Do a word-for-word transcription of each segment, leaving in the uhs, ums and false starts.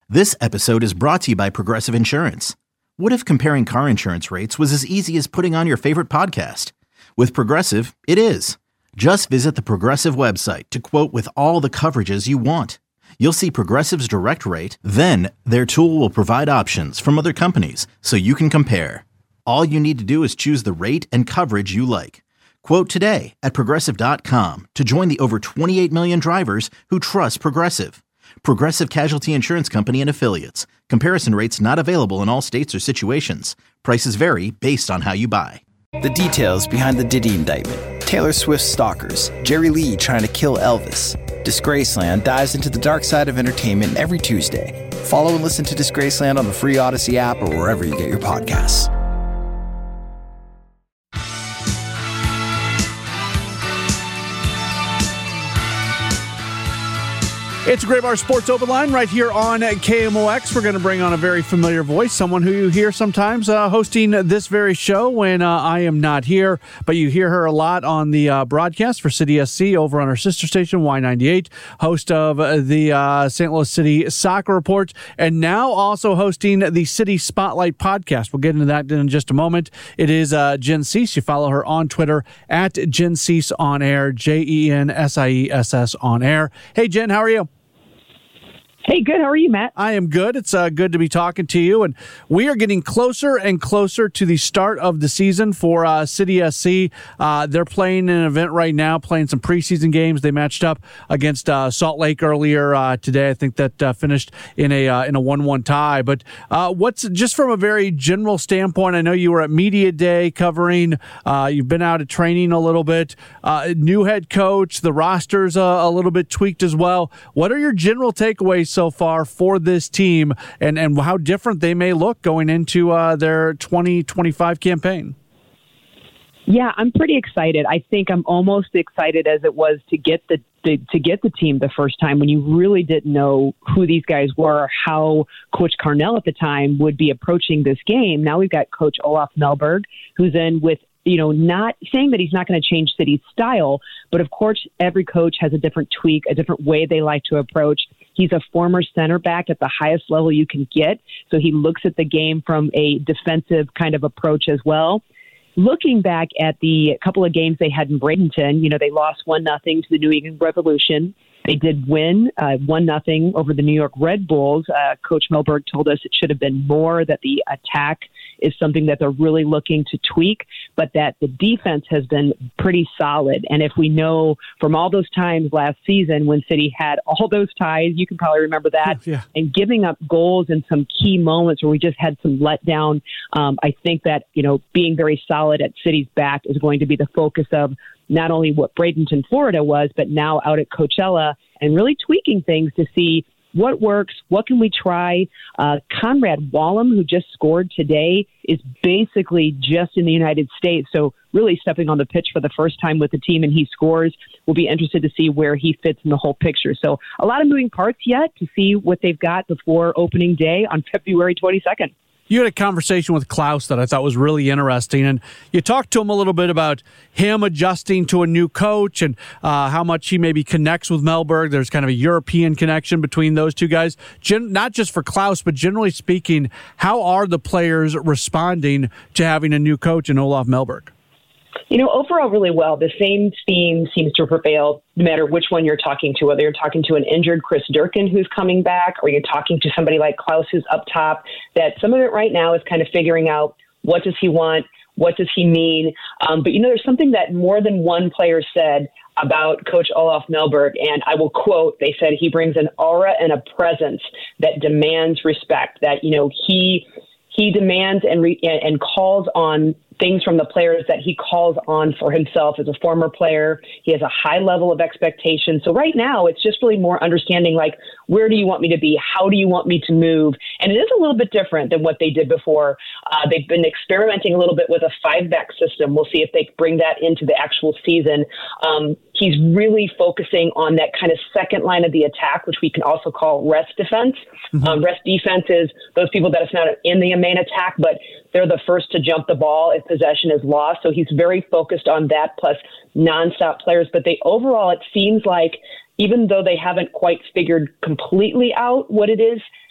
This episode is brought to you by Progressive Insurance. What if comparing car insurance rates was as easy as putting on your favorite podcast? With Progressive, it is. Just visit the Progressive website to quote with all the coverages you want. You'll see Progressive's direct rate, then their tool will provide options from other companies so you can compare. All you need to do is choose the rate and coverage you like. Quote today at progressive dot com to join the over twenty-eight million drivers who trust Progressive. Progressive Casualty Insurance Company and Affiliates. Comparison rates not available in all states or situations. Prices vary based on how you buy. The details behind the Diddy indictment. Taylor Swift's stalkers. Jerry Lee trying to kill Elvis. Disgraceland dives into the dark side of entertainment every Tuesday. Follow and listen to Disgraceland on the free Odyssey app or wherever you get your podcasts. It's a Graybar Sports Open Line right here on K M O X. We're going to bring on a very familiar voice, someone who you hear sometimes uh, hosting this very show when uh, I am not here, but you hear her a lot on the uh, broadcast for City S C over on our sister station, Y ninety-eight, host of the uh, Saint Louis City Soccer Report, and now also hosting the City Spotlight podcast. We'll get into that in just a moment. It is uh, Jen Siess. You follow her on Twitter at Jen Siess on air, J E N S I E S S on air. Hey, Jen, how are you? Hey, good. How are you, Matt? I am good. It's uh, good to be talking to you. And we are getting closer and closer to the start of the season for uh, City S C. Uh, they're playing an event right now, playing some preseason games. They matched up against uh, Salt Lake earlier uh, today. I think that uh, finished in a uh, in a one one tie. But uh, what's just from a very general standpoint, I know you were at Media Day covering. Uh, you've been out at training a little bit. Uh, new head coach. The roster's uh, a little bit tweaked as well. What are your general takeaways so far for this team, and, and how different they may look going into uh, their twenty twenty-five campaign? Yeah, I'm pretty excited. I think I'm almost excited as it was to get the, the to get the team the first time when you really didn't know who these guys were, or how Coach Carnell at the time would be approaching this game. Now we've got Coach Olaf Melberg, who's in with, you know, not saying that he's not going to change City's style, but of course every coach has a different tweak, a different way they like to approach. He's a former center back at the highest level you can get, so he looks at the game from a defensive kind of approach as well. Looking back at the couple of games they had in Bradenton, you know, they lost one nothing to the New England Revolution. They did win uh, one nothing over the New York Red Bulls. Uh, Coach Melberg told us it should have been more, that the attack is something that they're really looking to tweak, but that the defense has been pretty solid. And if we know from all those times last season when City had all those ties, you can probably remember that, yeah. and giving up goals in some key moments where we just had some letdown. Um, I think that, you know, being very solid at City's back is going to be the focus of not only what Bradenton, Florida was, but now out at Coachella, and really tweaking things to see what works, what can we try. Uh, Conrad Wallum, who just scored today, is basically just in the United States, so really stepping on the pitch for the first time with the team, and he scores. We'll be interested to see where he fits in the whole picture. So a lot of moving parts yet to see what they've got before opening day on February twenty-second. You had a conversation with Klaus that I thought was really interesting, and you talked to him a little bit about him adjusting to a new coach and uh, how much he maybe connects with Melberg. There's kind of a European connection between those two guys, Gen- not just for Klaus, but generally speaking, how are the players responding to having a new coach in Olaf Melberg? You know, overall, really well. The same theme seems to prevail no matter which one you're talking to, whether you're talking to an injured Chris Durkin who's coming back, or you're talking to somebody like Klaus who's up top, that some of it right now is kind of figuring out what does he want, what does he mean. Um, but, you know, there's something that more than one player said about Coach Olaf Melberg, and I will quote, they said he brings an aura and a presence that demands respect, that, you know, he he demands and re- and calls on things from the players that he calls on for himself as a former player. He has a high level of expectation. So right now it's just really more understanding, like, where do you want me to be? How do you want me to move? And it is a little bit different than what they did before. Uh, they've been experimenting a little bit with a five-back system. We'll see if they bring that into the actual season. Um, he's really focusing on that kind of second line of the attack, which we can also call rest defense. Mm-hmm. Um, rest defense is those people that it's not in the main attack, but they're the first to jump the ball if possession is lost. So he's very focused on that, plus nonstop players. But they overall, it seems like even though they haven't quite figured completely out what it is,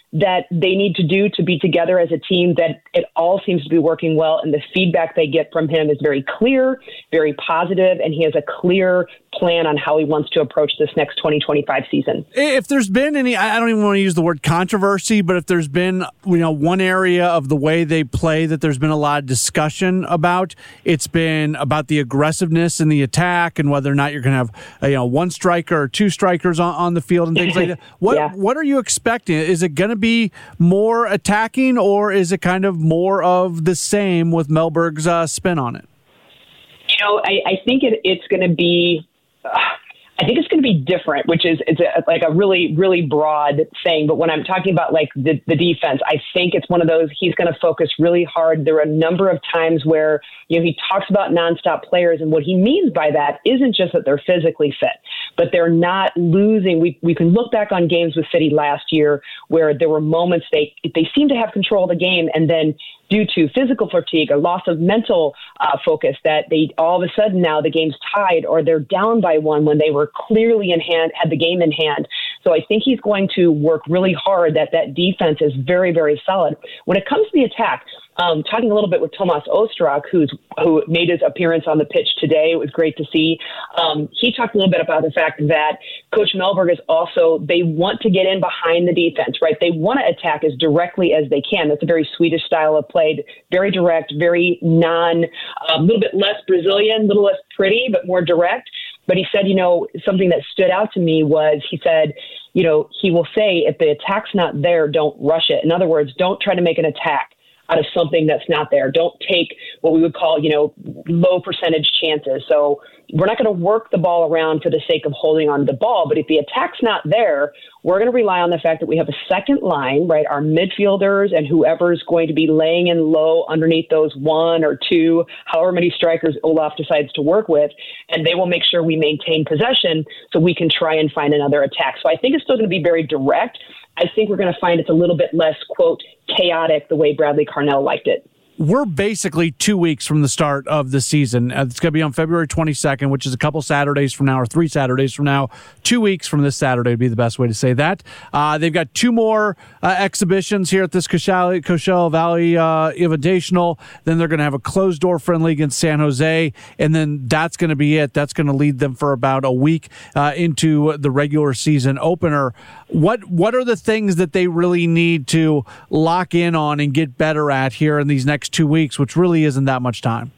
that they need to do to be together as a team, that it all seems to be working well. And the feedback they get from him is very clear, very positive, and he has a clear plan on how he wants to approach this next twenty twenty-five season. If there's been any, I don't even want to use the word controversy, but if there's been, you know, one area of the way they play that there's been a lot of discussion about, it's been about the aggressiveness in the attack and whether or not you're going to have, you know, one striker or two strikers on, on the field and things like that. What yeah. what are you expecting? Is it going to be more attacking, or is it kind of more of the same with Mellberg's uh, spin on it? You know, I, I think it, it's going to be. Uh, I think it's going to be different, which is it's a, like a really, really broad thing. But when I'm talking about like the, the defense, I think it's one of those, he's going to focus really hard. There are a number of times where, you know, he talks about nonstop players, and what he means by that isn't just that they're physically fit, but they're not losing. We we can look back on games with City last year where there were moments they they seemed to have control of the game, and then due to physical fatigue or loss of mental uh, focus, that they all of a sudden now the game's tied or they're down by one when they were clearly in hand, had the game in hand. So I think he's going to work really hard that that defense is very, very solid. When it comes to the attack, um, talking a little bit with Tomas Ostrak, who's who made his appearance on the pitch today, it was great to see. Um, he talked a little bit about the fact that Coach Mellberg is also, they want to get in behind the defense, right? They want to attack as directly as they can. That's a very Swedish style of play, very direct, very non, a um, little bit less Brazilian, a little less pretty, but more direct. But he said, you know, something that stood out to me was he said, you know, he will say, if the attack's not there, don't rush it. In other words, don't try to make an attack out of something that's not there. Don't take what we would call, you know, low percentage chances. So we're not going to work the ball around for the sake of holding on to the ball. But if the attack's not there, we're going to rely on the fact that we have a second line, right? Our midfielders and whoever's going to be laying in low underneath those one or two, however many strikers Olaf decides to work with, and they will make sure we maintain possession so we can try and find another attack. So I think it's still going to be very direct. I think we're going to find it's a little bit less, quote, chaotic the way Bradley Carnell liked it. We're basically two weeks from the start of the season. Uh, it's going to be on February twenty-second, which is a couple Saturdays from now, or three Saturdays from now. Two weeks from this Saturday would be the best way to say that. Uh, they've got two more uh, exhibitions here at this Coachella, Coachella Valley uh, Invitational. Then they're going to have a closed-door friendly against San Jose, and then that's going to be it. That's going to lead them for about a week uh, into the regular season opener. What What are the things that they really need to lock in on and get better at here in these next two weeks, which really isn't that much time?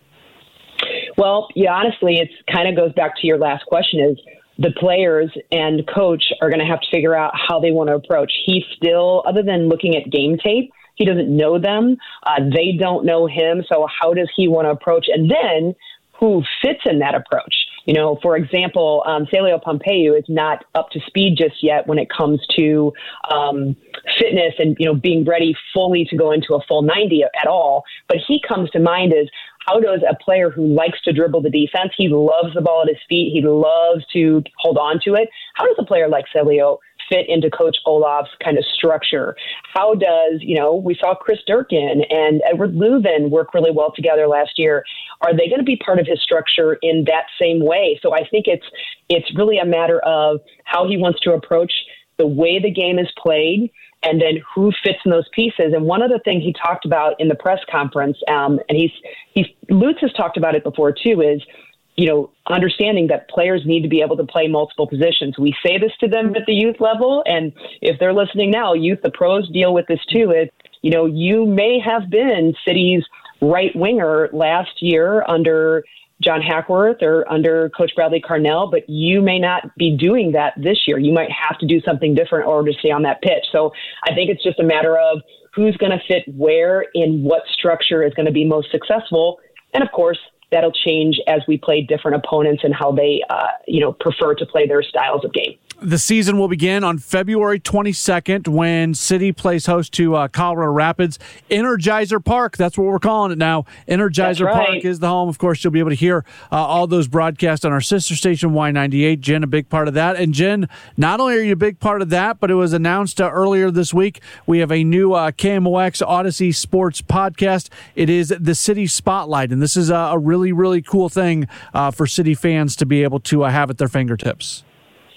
Well, yeah, honestly, it's kind of goes back to your last question is the players and coach are going to have to figure out how they want to approach. He still, other than looking at game tape, he doesn't know them. Uh, they don't know him. So how does he want to approach? And then who fits in that approach? You know, for example, um, Celio Pompeu is not up to speed just yet when it comes to um, fitness and, you know, being ready fully to go into a full ninety at all. But he comes to mind as how does a player who likes to dribble the defense, he loves the ball at his feet, he loves to hold on to it. How does a player like Celio fit into Coach Olaf's kind of structure? How does, you know, we saw Chris Durkin and Edward Leuven work really well together last year. Are they going to be part of his structure in that same way? So I think it's it's really a matter of how he wants to approach the way the game is played and then who fits in those pieces. And one other thing he talked about in the press conference, um, and he's, he's Lutz has talked about it before too, is you know, understanding that players need to be able to play multiple positions. We say this to them at the youth level, and if they're listening now, youth, the pros deal with this too. Is, you know, you may have been City's right winger last year under John Hackworth or under Coach Bradley Carnell, but you may not be doing that this year. You might have to do something different in order to stay on that pitch. So I think it's just a matter of who's going to fit where in what structure is going to be most successful. And of course, that'll change as we play different opponents and how they, uh, you know, prefer to play their styles of game. The season will begin on February twenty-second when City plays host to uh, Colorado Rapids. Energizer Park, that's what we're calling it now. Energizer right. Park is the home. Of course, you'll be able to hear uh, all those broadcasts on our sister station, Y ninety-eight. Jen, a big part of that. And Jen, not only are you a big part of that, but it was announced uh, earlier this week, we have a new uh, K M O X Odyssey Sports podcast. It is the City Spotlight, and this is a, a really, really cool thing uh, for City fans to be able to uh, have at their fingertips.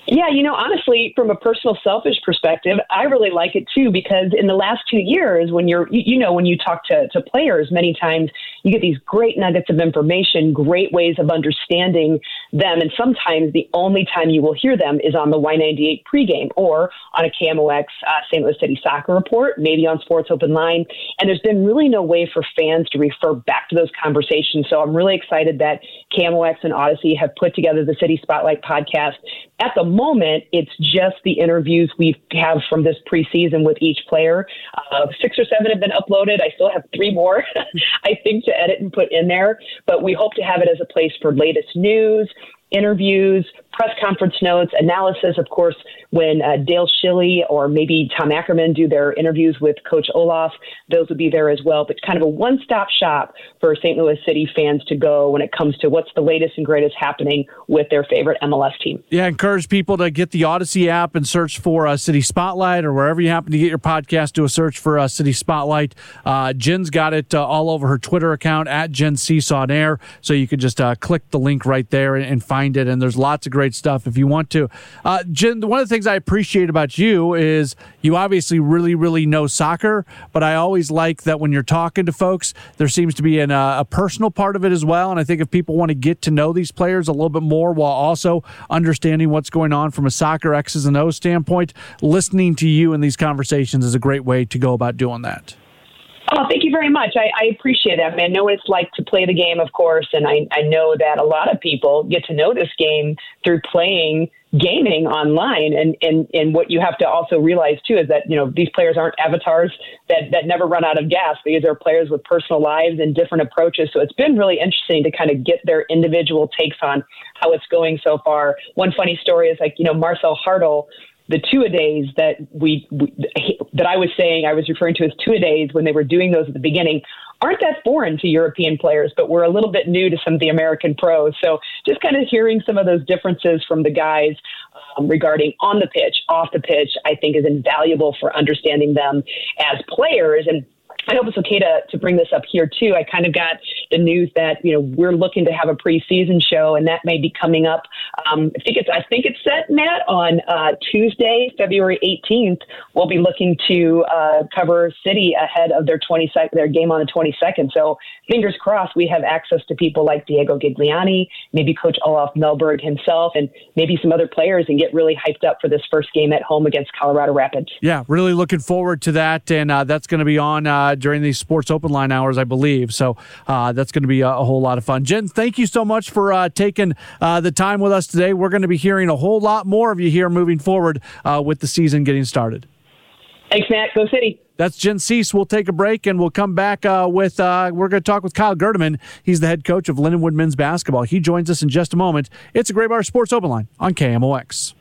Yeah, you know, honestly, from a personal selfish perspective, I really like it too, because in the last two years, when you're, you, you know, when you talk to, to players, many times you get these great nuggets of information, great ways of understanding them. And sometimes the only time you will hear them is on the Y ninety-eight pregame or on a K M O X uh, Saint Louis City Soccer Report, maybe on Sports Open Line. And there's been really no way for fans to refer back to those conversations. So I'm really excited that K M O X and Odyssey have put together the City Spotlight podcast. At the moment, it's just the interviews we have from this preseason with each player. Uh, six or seven have been uploaded. I still have three more, I think, to edit and put in there. But we hope to have it as a place for latest news, interviews, press conference notes, analysis. Of course, when uh, Dale Schilly or maybe Tom Ackerman do their interviews with Coach Olaf, those will be there as well. But kind of a one-stop shop for Saint Louis City fans to go when it comes to what's the latest and greatest happening with their favorite M L S team. Yeah, encourage people to get the Odyssey app and search for uh, City Spotlight, or wherever you happen to get your podcast, do a search for uh, City Spotlight. Uh, Jen's got it uh, all over her Twitter account, at Jen Seesaw Air, so you can just uh, click the link right there and, and find it, and there's lots of great stuff if you want to. Uh, Jen, one of the things I appreciate about you is you obviously really, really know soccer, but I always like that when you're talking to folks, there seems to be an, uh, a personal part of it as well, and I think if people want to get to know these players a little bit more while also understanding what's going on from a soccer X's and O's standpoint, listening to you in these conversations is a great way to go about doing that. Oh, thank you very much. I, I appreciate that. I mean, I know what it's like to play the game, of course, and I, I know that a lot of people get to know this game through playing gaming online. And, and, and what you have to also realize, too, is that, you know, these players aren't avatars that, that never run out of gas. These are players with personal lives and different approaches. So it's been really interesting to kind of get their individual takes on how it's going so far. One funny story is, like, you know, Marcel Hartl, the two-a-days that we, we that I was saying, I was referring to as two-a-days when they were doing those at the beginning, aren't that foreign to European players, but we're a little bit new to some of the American pros. So just kind of hearing some of those differences from the guys um, regarding on the pitch, off the pitch, I think is invaluable for understanding them as players. And I hope it's okay to, to bring this up here, too. I kind of got the news that, you know, we're looking to have a preseason show, and that may be coming up. Um, I think it's I think it's set, Matt, on uh, Tuesday, February eighteenth. We'll be looking to uh, cover City ahead of their twenty-second, their game on the twenty-second. So fingers crossed we have access to people like Diego Gigliani, maybe Coach Olaf Melberg himself, and maybe some other players, and get really hyped up for this first game at home against Colorado Rapids. Yeah, really looking forward to that, and uh, that's going to be on uh, during these Sports Open Line hours, I believe. So uh, that's going to be a, a whole lot of fun. Jen, thank you so much for uh, taking uh, the time with us today. We're going to be hearing a whole lot more of you here moving forward uh, with the season getting started. Thanks, Matt. Go City. That's Jen Cease. We'll take a break, and we'll come back uh, with, uh, we're going to talk with Kyle Gerdeman. He's the head coach of Lindenwood Men's Basketball. He joins us in just a moment. It's a Gray Bar Sports Open Line on K M O X.